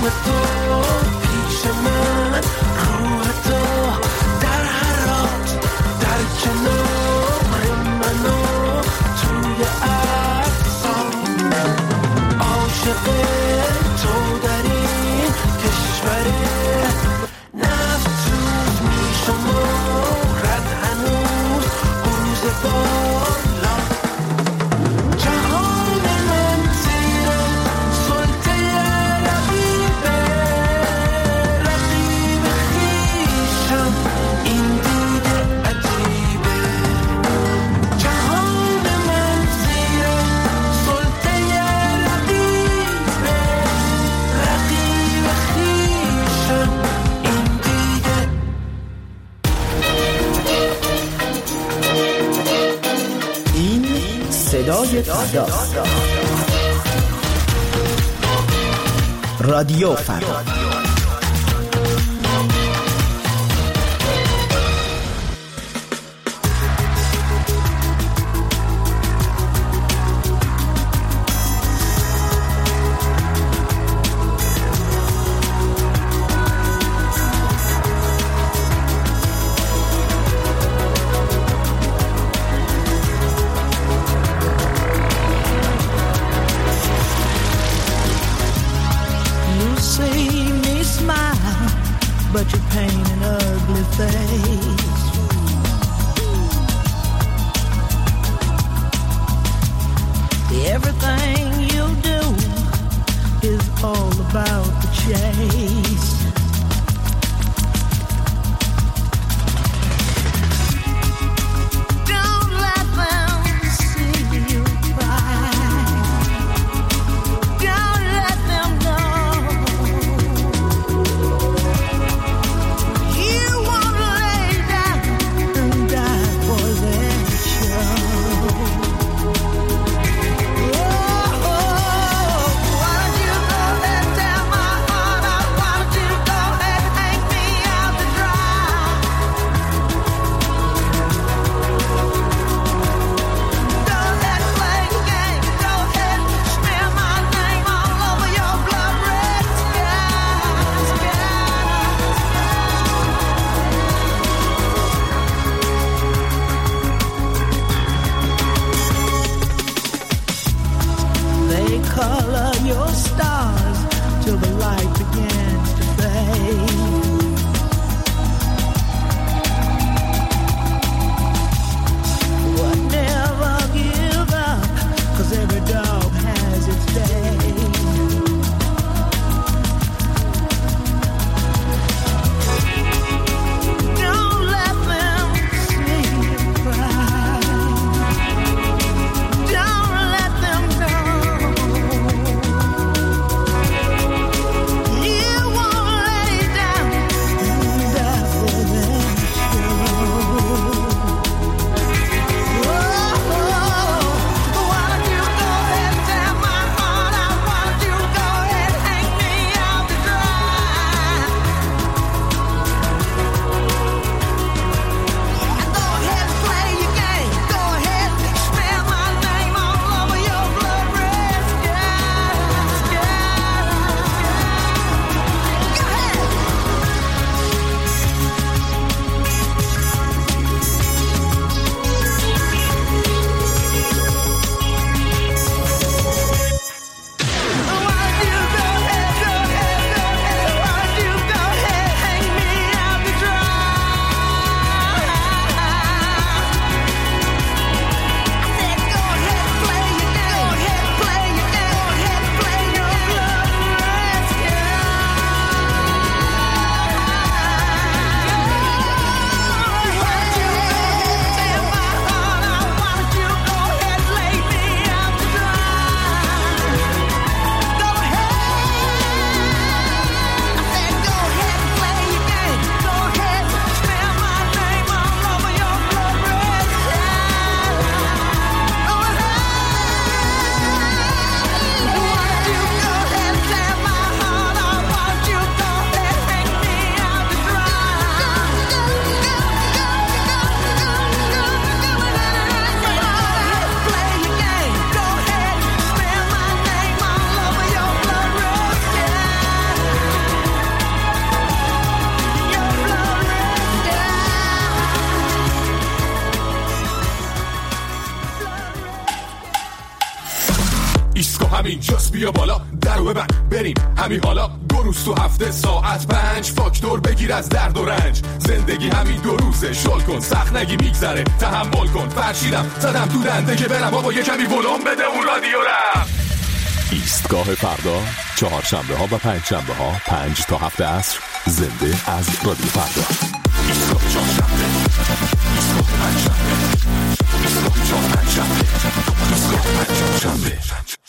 تو پیش من، روح تو در حرات، در کنار منو توی عکسام. عاشق تو در این کشوره، نفت روز میشمارد هنوز روز بالا. جهان من زیر سلطه رقیبه، رقیب خویشم این دیگه عجیبه. جهان من زیر سلطه رقیبه، رقیب خویشم این دیگه. این صدای فرداست. رادیو فردا. You see me smile, but you paint an ugly face. Everything you do is all about the chase. Don't let them see you cry. Don't let them know you won't lay down and die for their show. Why don't you go and tear my heart out? Why don't you go and hang me out to dry? Go ahead, play the game. Go ahead, smear my name all over your blood-red sky. They color your stars till the light begins to fade. But never give up, 'cause every dog has its day. Don't let them see you cry. Don't let them know تو همین جاست بیا بالا درو ببند بریم همین حالا 2 روز تو هفته ساعت 5 فاکتور بگیر از درد و رنج زندگی همین 2 روزه شل کن سخت نگی میگذره تحمل کن فرشیدم زدم تو دنده که برم بابا یه کمی ولوم بده اون رادیو رم ایستگاه فردا چهارشنبه ها و پنجشنبه ها 5 تا 7 عصر زنده از رادیو فردا ایستگاه چهارشنبه ایستگاه پنجشنبه ایستگاه چهارشنبه ایستگاه پنجشنبه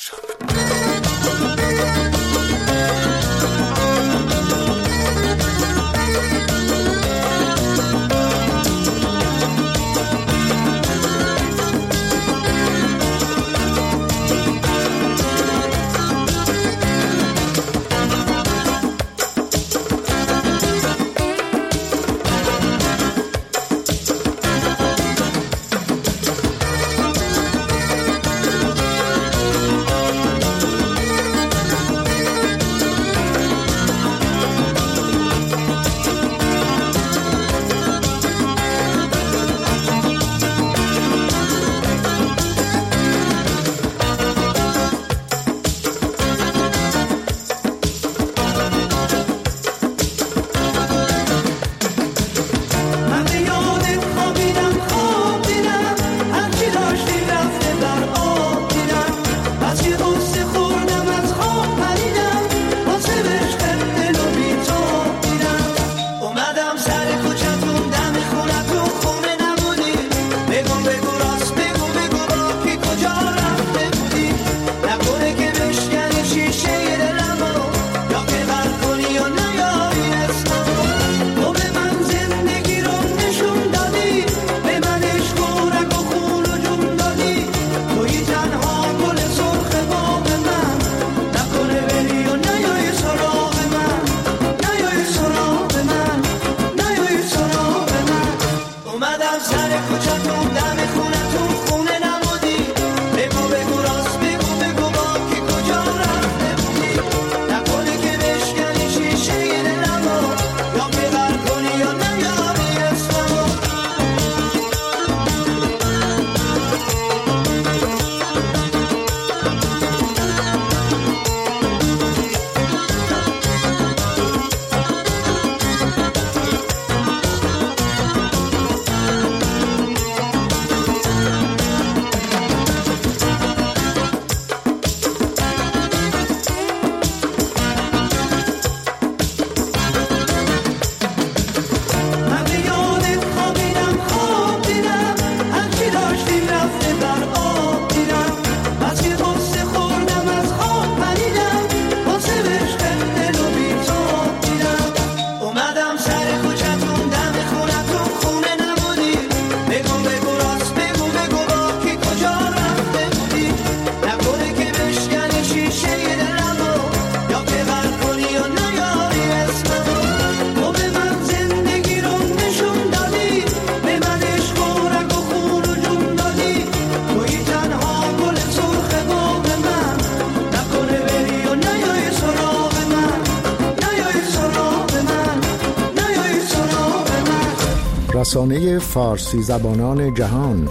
رسانه فارسی زبانان جهان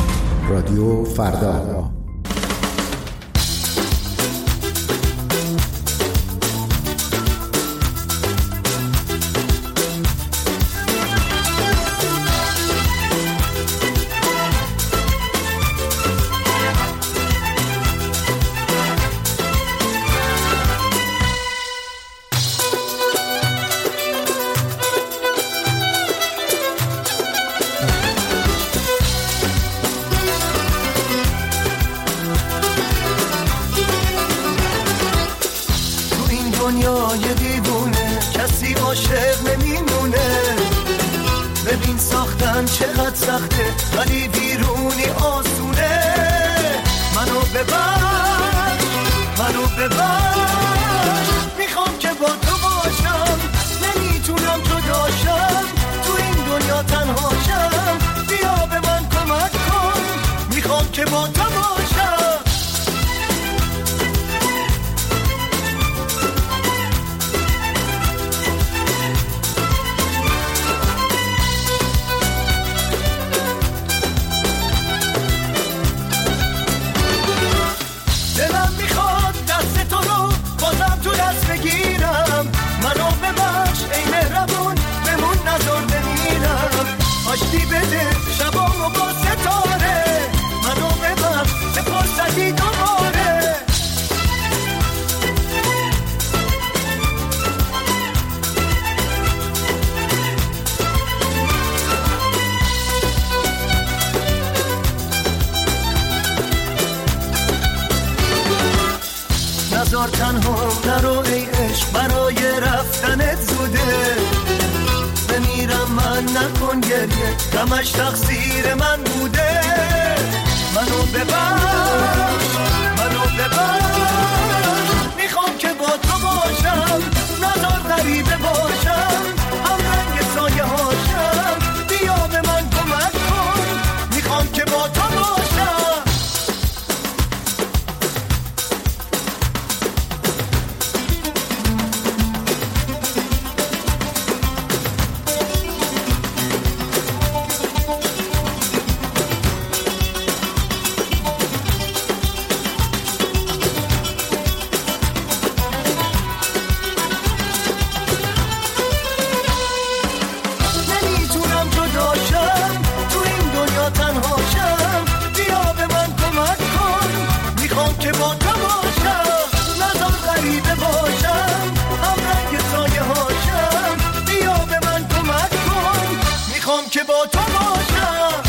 رادیو فردا. دنیای دیوونه کسی عاشق نمیمونه. ببین ساختن چقدر سخته ولی بیرونی آسونه. منو ببر میخوام که با تو باشم، نمیتونم جداشم، تو این دنیا تنهاشم. بیا به من کمک کن، میخوام که با تو باشم. دلم میخواد نزار تنها نرو ای عشق برای رفتنت زوده بمیرم من نکن گریه غمش تقصیر من بوده منو ببخش میخوام که با تو باشم نزار غریبه باشم هم رنگ سایه هاشم بیا به من کمک کن میخوام که با تو باشم که با تو باشم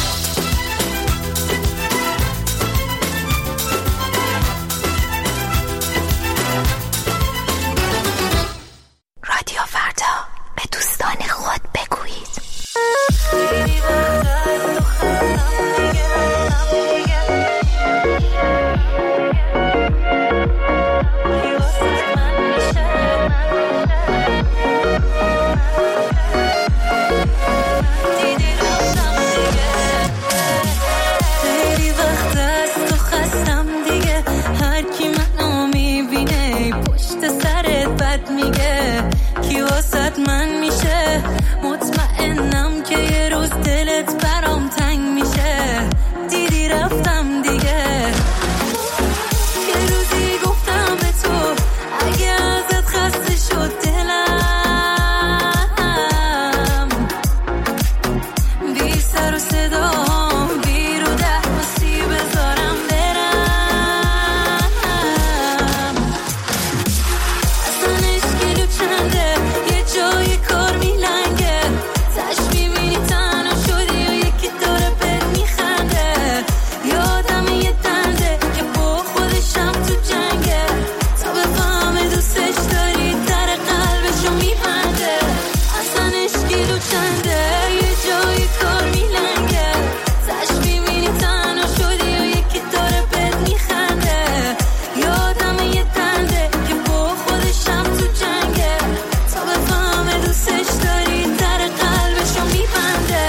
رادیو فردا به دوستان خود بگویید من میشه مطمئنم که یه روز دلت برام تنگ میشه دیدی رفتم دیگه یه روزی گفتم به تو اگه ازت خسته شد دلم بی سر و صدام بی رو دستی بذارم برم اصلا اشکیلو چنده جای کار میلنگه تش میبینی تنها شدی و یکی داره بهت میخنده یادم یه درده که با خودشم تو جنگه تا بفهمه دوستش داری در قلبشو میبنده اصلا اشکیلو چنده یه جای کار میلنگه تش میبینی تنها شدی و یکی داره بهت میخنده یادم یه درده که با خودشم تو جنگه دوستش داری در قلبشو میبنده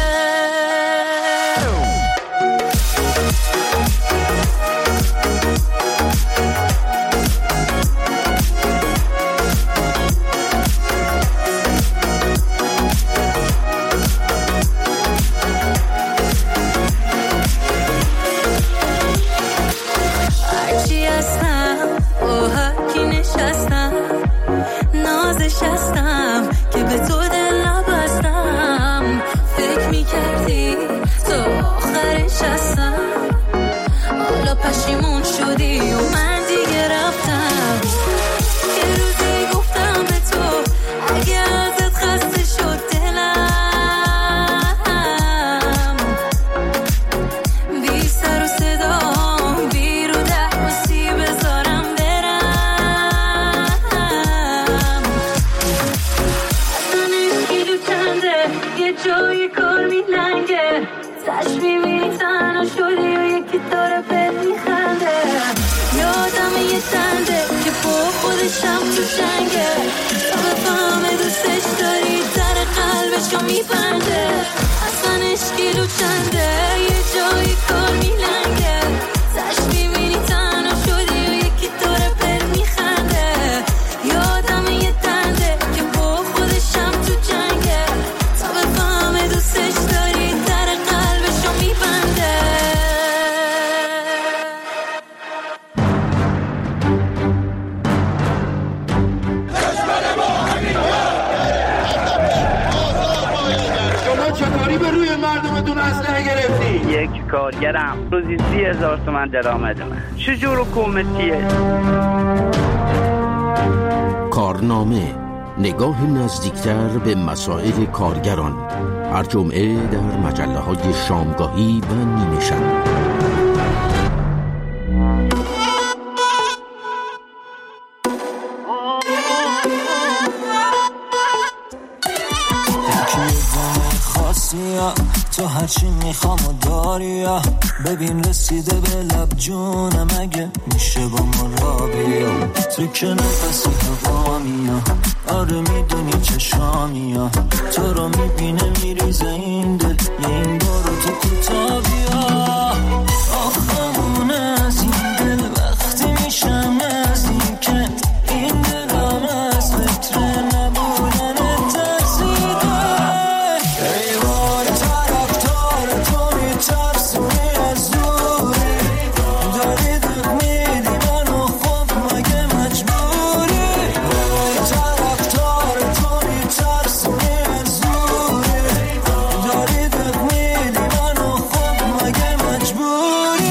هرچی هستم با هرکی نشستم نازش هستم که به تو دل نبستم فکر میکردی تو آخرش هستم حالا پشیمون شدی و من دیگه رفتم یه روزی گفتم به تو اگه ازت خسته شد دلم بی سر و صدام بی رو دستی بذارم یه جای کار میلنگه تش میبینی تنها شدی و یکی داره بهت میخنده یادم یه تنده که با خودشم تو جنگه تا بفهمه دوستش داری در قلبشو میبنده اصلا اشکیلو چنده یه جای کار میلنگه تش میبینی تنها شدی و یکی داره بهت میخنده یادم یه تنده که با خودشم تو جنگه تا بفهمه دوستش داری در قلبشو میبنده شما چطوری به روی مردمتون اسلحه گرفتی؟ یک کارگرم روزی 30,000 تومان درآمد من چجور حکومتیه؟ کارنامه نگاه نزدیکتر به مسائل کارگران هر جمعه در مجله‌های شامگاهی و نیمه شب. هستیم تو هرچی میخوام و داریم ببین رسیده به لب جونم اگه میشه با ما را بیا تو که نفسی هوا میا آره میدونی چشامیا تو رو میبینه میریزه این دل یه این بارو تو کوتا بیا آخمون از این دل وقتی میشم نزدیکت این دلم از فکر نبودن ترسیده ای وای طرفدار تو میترسونی از دوری داری دق میدی منو خب مگه مجبوری وای طرفدار تو میترسونی از دوری داری دق میدی منو خب مگه مجبوری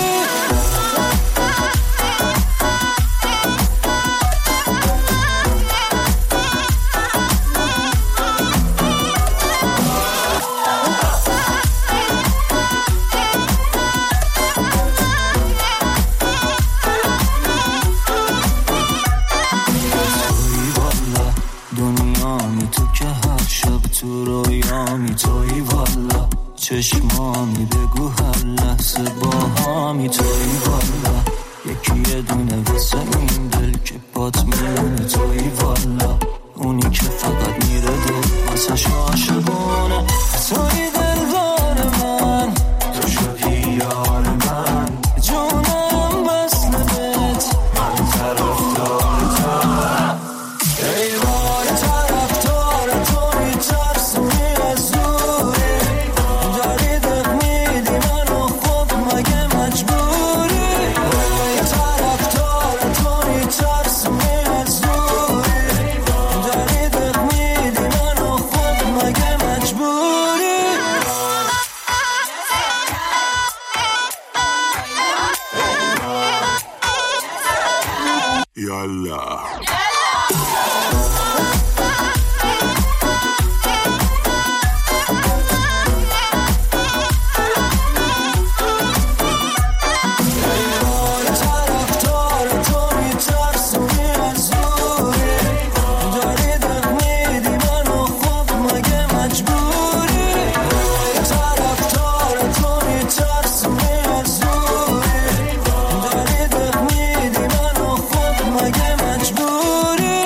دنیامی تو که هر شب تو رویامی توی والا چشمامی بگو هر لحظه باهامی توی والا یکی یه دونه واسه این دل که بات میمونه توی والا اونی که فقط میره دل واسه عاشقونه توی دلوار من تو شدی یار من جونم بس نبت من طرفدارتم ای وای طرفدار تو میترسونی از دوری داری دق میدی منو خب مگه مجبوری وای طرفدار تو میترسونی از دوری داری دق میدی منو خب مگه مجبوری یالا طرفدار تو میترسونی از دوری داری دق میدی منو خب مگه مجبوری طرفدار تو میترسونی از دوری داری دق میدی منو خب مگه مجبوری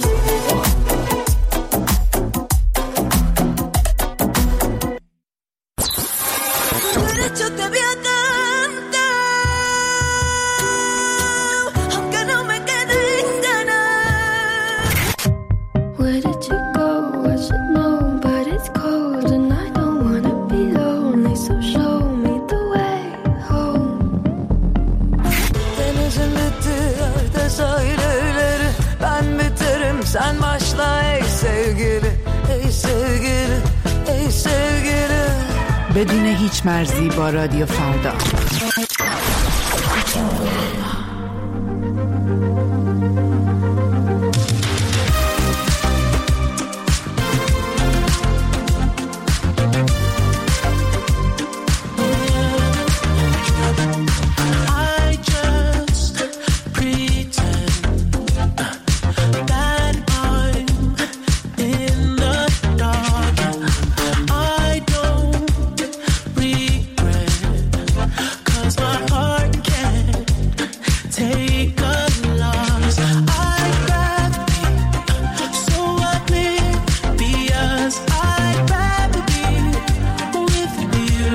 Yo te vi tanto, aunque no me quede ganas. Where did you go? I should know, but it's cold and I don't wanna be lonely. So show me the way home. Denizin bitti, yerde sahilleri. Ben biterim, sen başla ey sevgili, ey sevgili, ey sevgili. بدون هیچ مرزی با رادیو فردا. I just pretend that I'm in the dark. I don't regret, 'cause my heart can't take a loss. I'd rather be so oblivious. I'd rather be with you.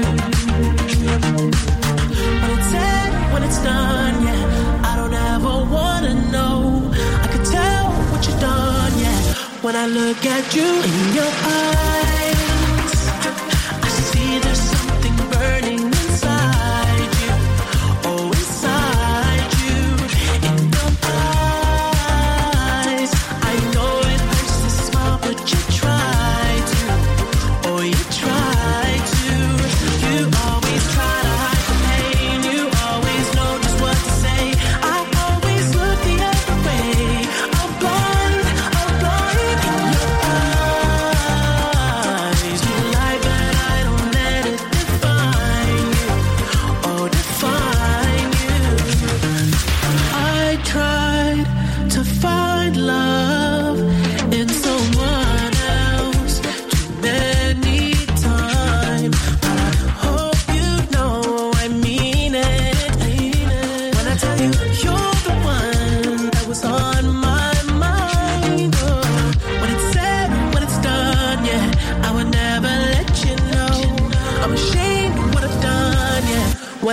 When it's said, when it's done, yeah, I don't ever wanna know. I could tell what you've done, yeah. When I look at you in your eyes, I see there's something burning inside you. Oh, inside you. In your eyes, I know it hurts to smile, but you try to. Oh, you try to. You always try to hide the pain. You always know just what to say. I always look the other way. I'm blind in your eyes.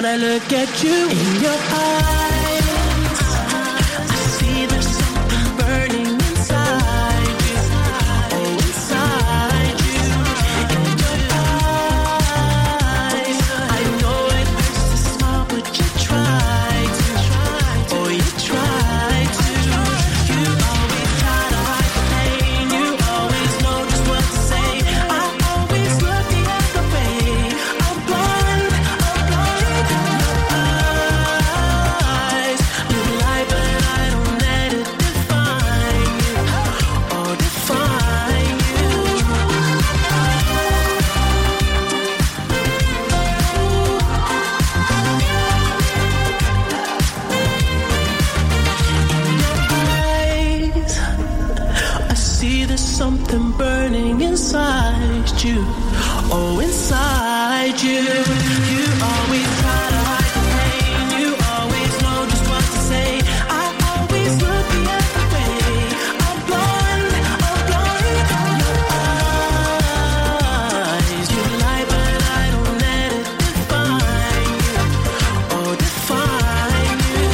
I look at you in your eyes, I see there's something burning inside you. Oh, inside you, in your eyes. I know it hurts to smile, but you try to. Oh, you try to. You always try to hide the pain. You always know just what to say. I always look the other way. I'm blind in your eyes. You lie, but I don't let it define you or define you. Eyes, I see there's something burning inside you. Oh, inside you. You always try to hide the pain. You always know just what to say. I always look the other way. I'm blind in your eyes. You lie, but I don't let it define you or define you.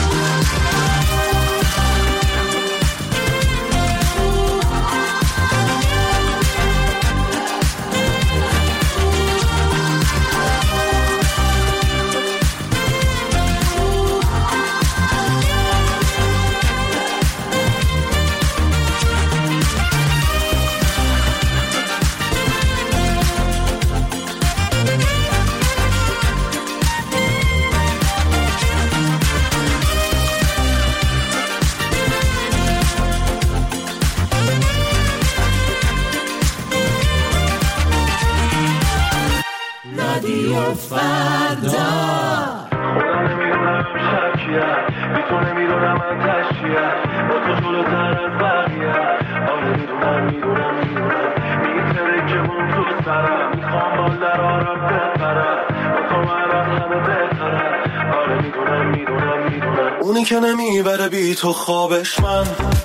رادیو فردا. خودم نمیدونم شب چیه، بی تو نمیدونم من تشیه، با تو جلوتر از بقیه. آره میدونم میتره که اون تو سرم، میخوام بال در آرام بپرم، با تو من از همه بهترم. آره میدونم اونی که نمیبره بی تو خوابش من،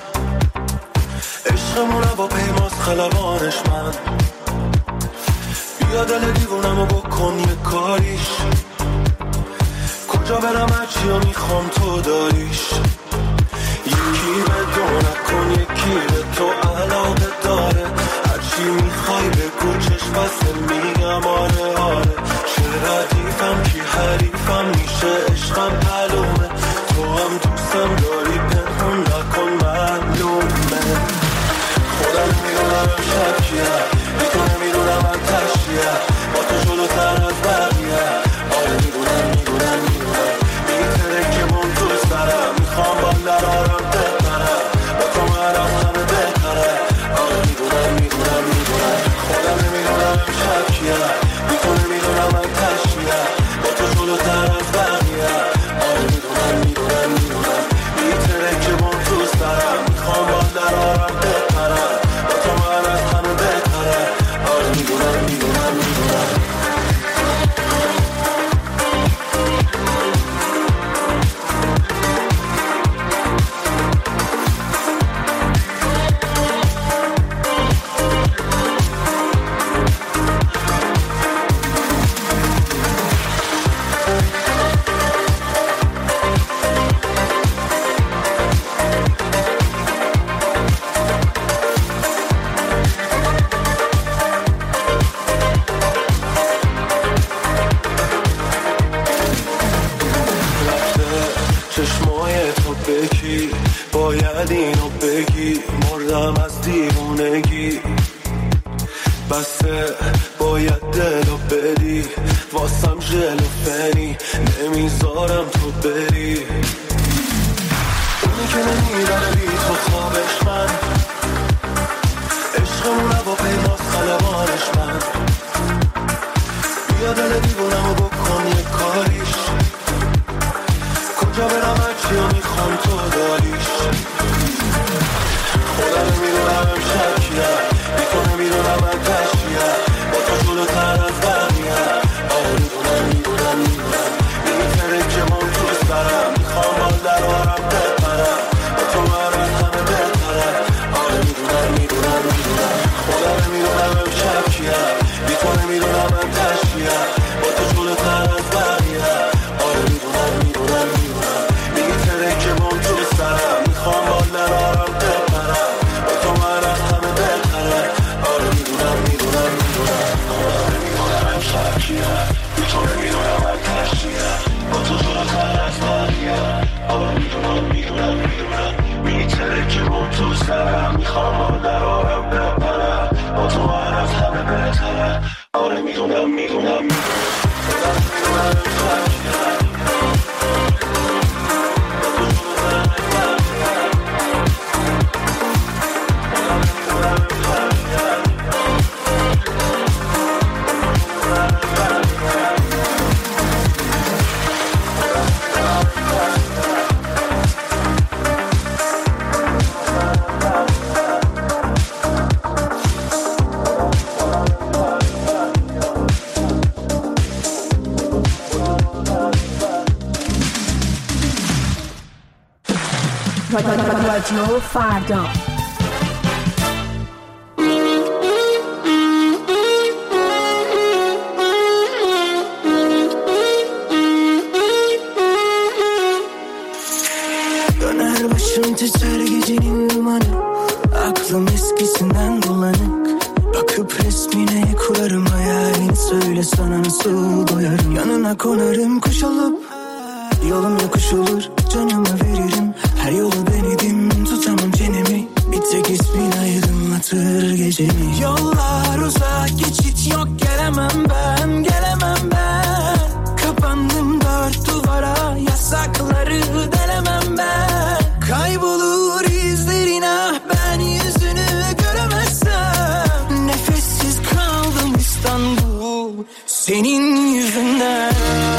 عشقمونه با پیماز خلبانش من. بیا دل دیوونمو بکن یه کاریش، کجا برم هرچی رو میخوام تو داریش. یکی به دو نکن یکی به تو علاقه داره، هرچی میخوای بگو چشم بسته میگم آره. چه ردیفم کی حریفم میشه عشقم معلومه، تو هم دوستم داری پنهون نکن معلومه. خودم میدونم شب کیه، بی تو نمیدونم من تشیه، با تو جلوتر از بقیه. آره میدونم میتره که من تو سرم، میخوام با لرارم بپرم، با تو من از همه بهتره. آره میدونم خودم نمیدونم شب کیه، بی تو نمیدونم من تشیه، با تو جلوتر از بقیه. آره میدونم میتره که من تو سرم، میخوام با لرارم بپرم، با تو من از همه بهتره. آره میدونم چشمای تو بکی، باید اینو بگی، مردم از دیوونگی. بسه باید دلو بدی، واسم ژل و فنی، نمیذارم تو بری. اونی که نمیبره بی تو خوابش من، عشقمونه با پیماز خلبانش من. بیا دل دیوونمو بکن یه کاریش، کجا برم هرچی رو میخوام تو داریش. خودم نمیدونم امشب کیه، بی تو نمیدونم من تشیه، با تو جلوتر از بقیه. آره میدونم میتره که من تو سرم، میخوام بال در آرام بپرم، با تو من از همه بهترم. رادیو فردا. Döner başım titrer gecenin dumanı, aklım eskisinden bulanık. Bakıp resmine kurarım hayalini, söyle sana nasıl doyarım. Yanına konarım kuş olup, yolum yokuş olur, canımı veririm. Her yolu denedim, tutamam çenemi, bir tek ismin aydınlatır gecemi. Yollar uzak, geçit yok, gelemem ben, gelemem ben. Kapandım dört duvara, yasakları denemem ben. Kaybolur izlerin, ah ben yüzünü göremezsem. Nefessiz kaldım İstanbul, senin yüzünden.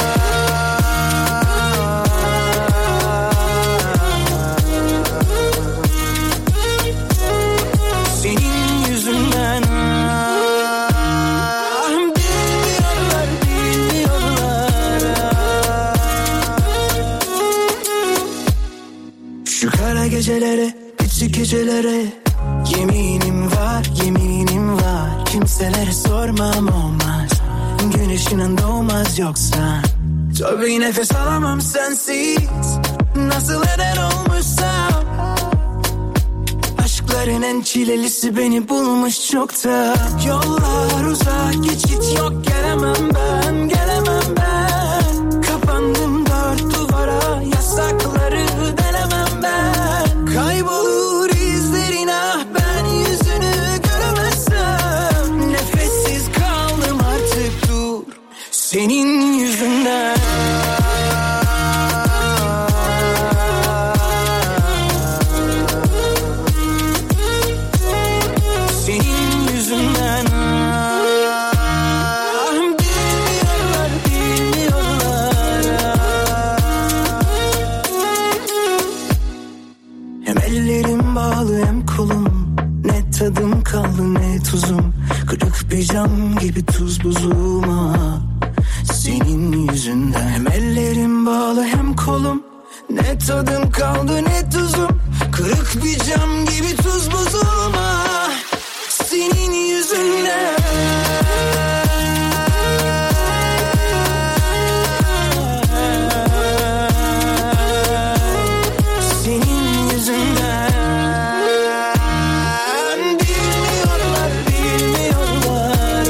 Gecelere, küçük gecelere, yeminim var, yeminim var. Kimselere sormam olmaz, güneşinin doğmaz yoksa. Tabii nefes alamam sensiz, nasıl eder olmuşsam. Aşkların en çilelisi beni bulmuş çoktan. Yollar uzak, geçit yok, gelemem ben, gelemem ben. Kapandım dört duvara, yasakları denemem ben. Kaybolur izlerin, ah ben yüzünü göremezsem. Nefessiz kaldım artık, dur senin yüzünden. Senin yüzünden. Bilmiyorlar, bilmiyorlar. Hem ellerim bağlı hem kolum, ne tadım kaldı ne tuzum. Kırık bir cam gibi tuz buzum, ah senin yüzünden. Hem ellerim bağlı hem kolum, ne tadım kaldı ne tuzum. Kırık bir cam gibi tuz buzum, ah senin yüzünden. Senin yüzünden. Bilmiyorlar, bilmiyorlar.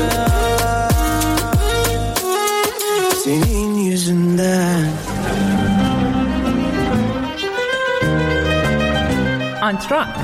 Senin yüzünden. Antrakt.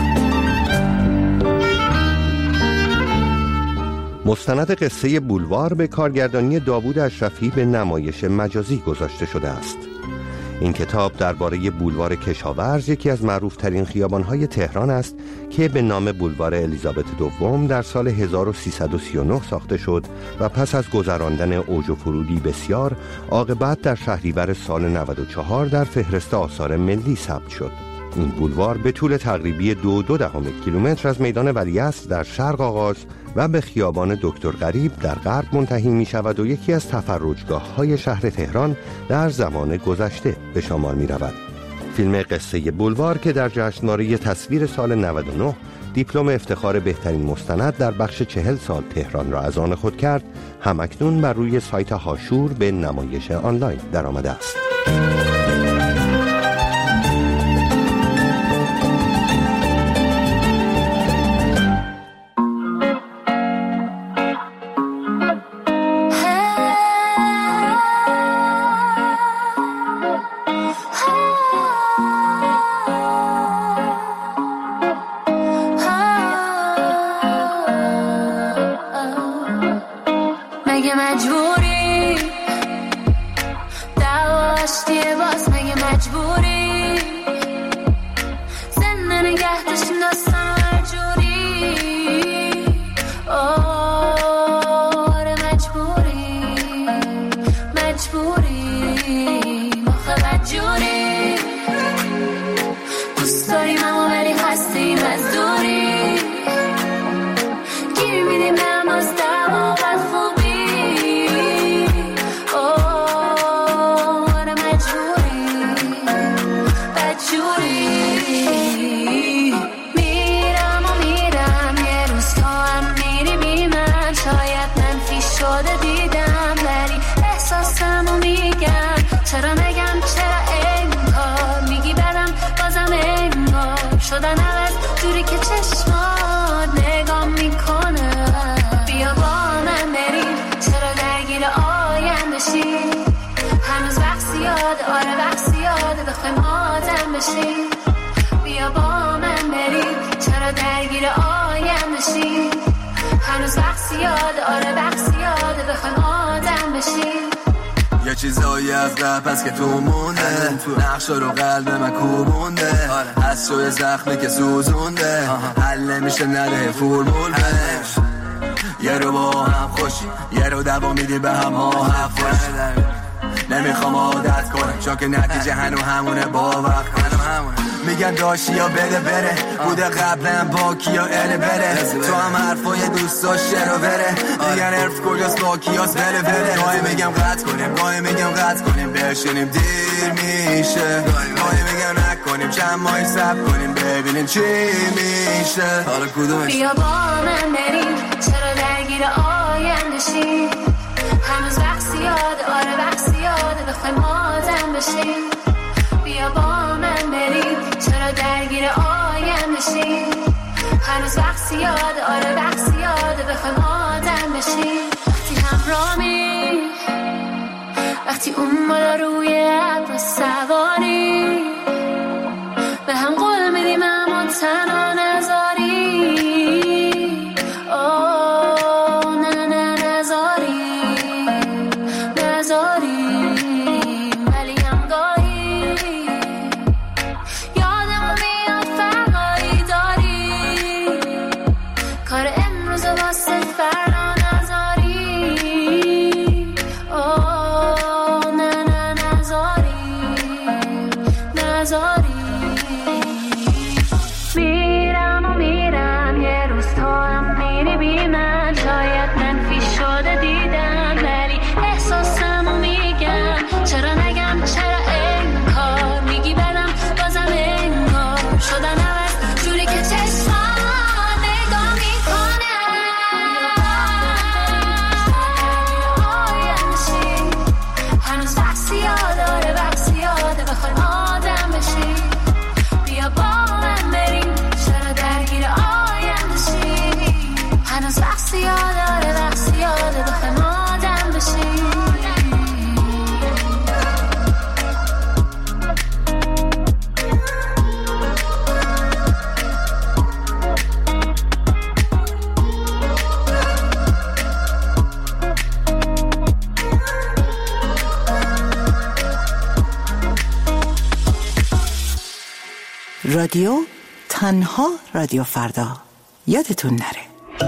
مستند قصه بولوار به کارگردانی داوود اشرفی به نمایش مجازی گذاشته شده است. این کتاب درباره بولوار کشاورز، یکی از معروفترین خیابان‌های تهران است که به نام بولوار الیزابت دوم در سال 1339 ساخته شد و پس از گذراندن اوج و فرودی بسیار، عاقبت در شهریور سال 94 در فهرست آثار ملی ثبت شد. این بولوار به طول تقریبی 2.2 کیلومتر از میدان ولیعصر در شرق آغاز و به خیابان دکتر غریب در غرب منتهی می شود و یکی از تفرجگاه های شهر تهران در زمان گذشته به شمار می رود. فیلم قصه بولوار که در جشنواره تصویر سال 99 دیپلم افتخار بهترین مستند در بخش 40 سال تهران را از آن خود کرد، همکنون بر روی سایت هاشور به نمایش آنلاین درآمده است. مگه مجبوری دعواشتیه باز، مگه مجبوری زنده نگه داشتیم داستان هر جوری. آره مجبوری مخه بدجوری. دوست داریم اما ولی هستیم از دوری. گیر میدیم هم از دم و بدخوبی. آره مجبوری بشیم بیا با من بریم چرا درگیر آیندشیم هنوز وقت زیاده آره وقت زیاده بخوایم آدم بشیم یه چیزایی از قبل هست که تو مونده نقشا رو قلب من کوبونده از شوی زخمی که سوزونده حل نمیشه نده فرمول بنش یه رو با هم خوشی یه رو دوا میدی به هم ها حق باشه نمیخوام عادت کنم چون که نتیجه همونه با وقت میگن داشتی یا بده بره بوده قبلا با کیا اله بره تو هم حرفای دوست داشته رو بره میگن حرف کجاست با کیاس بله بله گاهی میگم قطع کنیم گاهی میگم قطع کنیم بشینیم دیر میشه گاهی میگم نکنیم چند ماهی صبر کنیم ببینیم چی میشه حالا کدومش بیا با من بریم چرا درگیر آیندشیم هنوز وقت زیاده آره وقت زیاده بخوایم آدم بشیم بیا با من بریم چرا درگیر آیندشیم هنوز وقت زیاده آره وقت زیاده بخوایم آدم بشیم وقتی همراهی وقتی اون بالا روی ابر سواری به هم قول میدیم اما تنها نذاری رادیو تنها رادیو فردا یادتون نره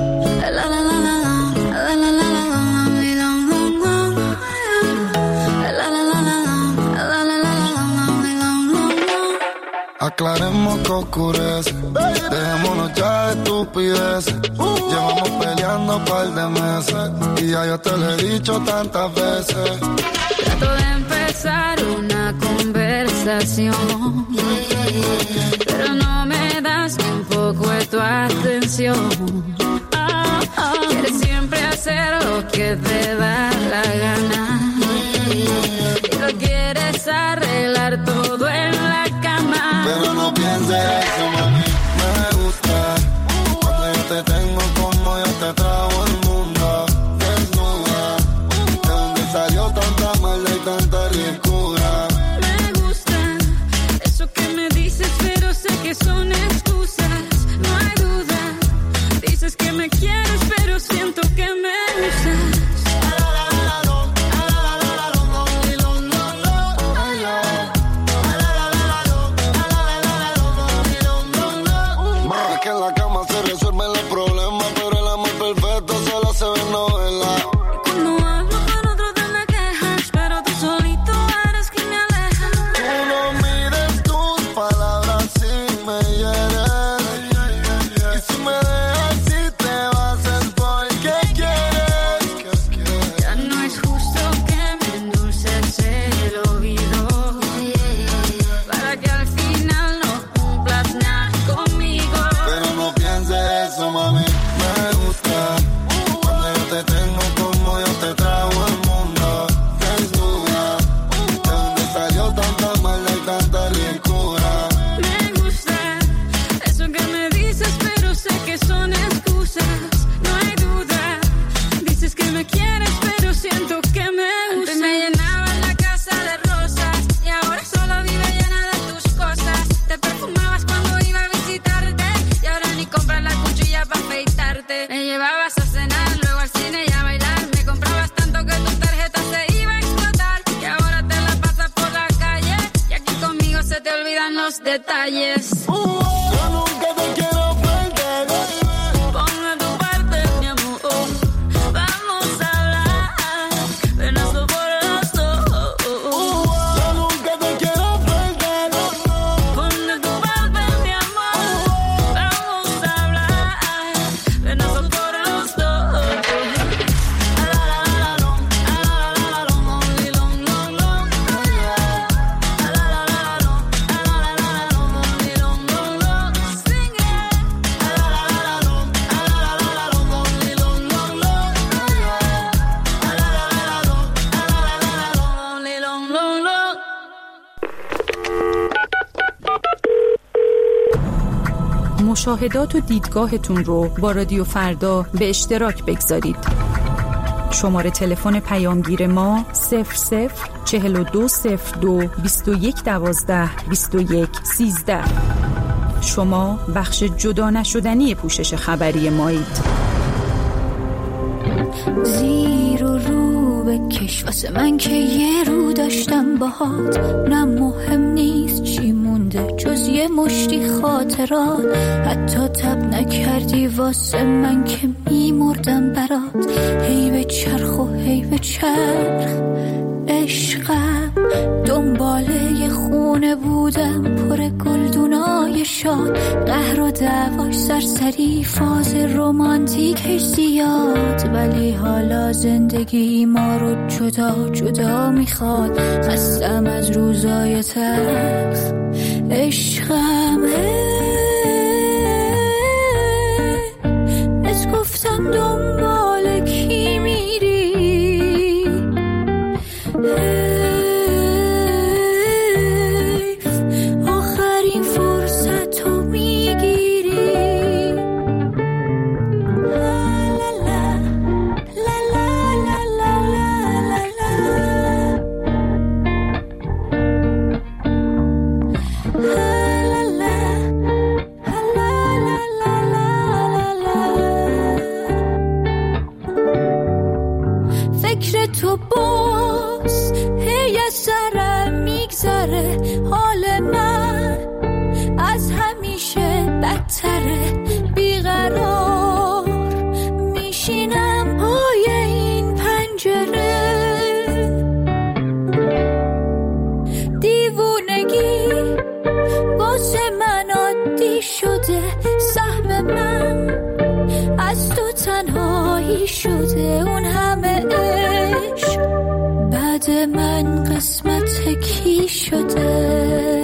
Aclaremos que oscurece, dejémonos ya de estupideces. Llevamos peleando un par de meses y ya yo te lo he dicho tantas veces. Trato de empezar una conversación, pero no me das ni un poco de tu atención. Quieres siempre hacer lo que te da la gana y lo quieres arreglar todo en la cama. Pero no pienses eso, mami, me gusta cuando yo te tengo como yo te trago el mundo desnuda. De donde salió tanta maldad y tanta ricura. Me gusta eso que me dices, pero sé que son excusas. No hay duda, dices que me quieres, pero siento que me usas. Me hieres y si me dejas, si te vas a calles. Yo nunca te quiero perder. Ponme tu parte, mi amor. Vamos a hablar, ven hazlo por los dos. Yo nunca te quiero perder. Ponme tu parte, mi amor. Vamos a hablar, ven hazlo por los dos. مشاهدات و دیدگاهتون رو با رادیو فردا به اشتراک بگذارید. شماره تلفن پیامگیر ما 004202 2112 2113. شما بخش جدا نشدنی پوشش خبری مایید. زیر و رو بکش واسه من که یه رو داشتم باهات، نه مهم نیست چی مونده جز یه مشتی خاطرات. حتی تب نکردی واسه من که میمردم برات. هی به چرخ و هی به چرخ عشقم، دنباله یه خونه بودم پر گلدونای شاد. قهر و دعواش سرسری، فاز رومانتیکش زیاد. ولی حالا زندگی ما رو جدا جدا میخواد. خستم از روزای تلخ عشقم. از گفتم دنبال کی میری؟ آخرین فرصت رو میگیری. فکر تو باز هی از سرم میگذره. حال من از همیشه بدتره. بیقرار میشینم پای این پنجره. دیوونگی واسه من عادی شده. سهم من از تو تنهایی شده. اون همه عشق بعد من قسمت کی شده؟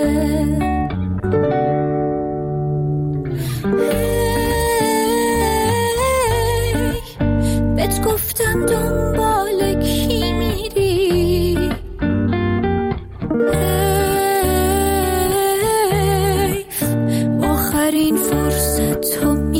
بهت گفتم دنبال کی میری؟ حیف آخرین فرصت رو